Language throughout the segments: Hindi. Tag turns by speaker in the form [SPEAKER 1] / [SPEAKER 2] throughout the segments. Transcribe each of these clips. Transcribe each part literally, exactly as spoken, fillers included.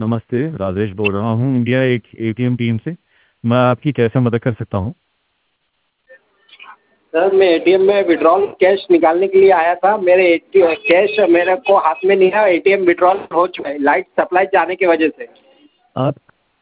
[SPEAKER 1] नमस्ते, राजेश बोल रहा हूँ इंडिया एक एटीएम टीम से। मैं आपकी कैसे मदद कर सकता हूँ?
[SPEAKER 2] सर मैं एटीएम में विड्रॉल कैश निकालने के लिए आया था। मेरे एटीएम कैश मेरे को हाथ में नहीं है। एटीएम विड्रॉल हो चुका है लाइट सप्लाई जाने की वजह से।
[SPEAKER 1] आप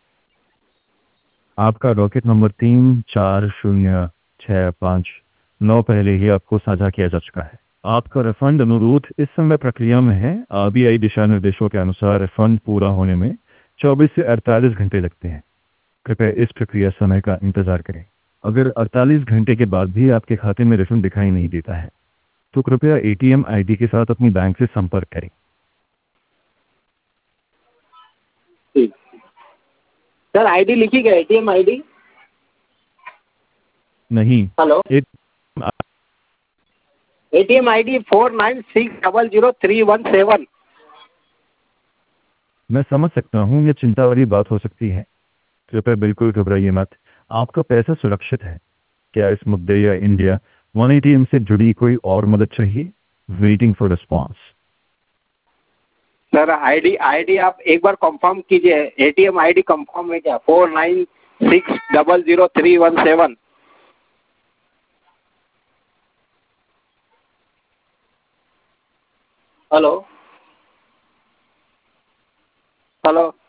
[SPEAKER 1] आपका रॉकेट नंबर तीन चार शून्य छः पाँच नौ पहले ही आपको साझा किया जा चुका है। आपका रिफंड अनुरोध इस समय प्रक्रिया में है। आरबीआई दिशा निर्देशों के अनुसार रिफंड पूरा होने में चौबीस से अड़तालीस घंटे लगते हैं। कृपया इस प्रक्रिया समय का इंतजार करें। अगर अड़तालीस घंटे के बाद भी आपके खाते में रिफंड दिखाई नहीं देता है तो कृपया एटीएम आईडी के साथ अपनी बैंक से संपर्क करें।
[SPEAKER 2] ठीक सर, आईडी लिखी गई एटीएम आईडी?
[SPEAKER 1] नहीं।
[SPEAKER 2] हेलो,
[SPEAKER 1] एक
[SPEAKER 2] ATM ID four nine six double zero three one seven.
[SPEAKER 1] मैं समझ सकता हूँ ये चिंता वाली बात हो सकती है। कृपया बिल्कुल घबराइए मत। आपका पैसा सुरक्षित है। क्या इस मुद्दे या इंडिया वन एटीएम से जुड़ी कोई और मदद चाहिए? Waiting for response.
[SPEAKER 2] Sir ID ID आप एक बार कंफर्म कीजिए। एटीएम आईडी कंफर्म है क्या? Four nine six double zero three one seven. Hello hello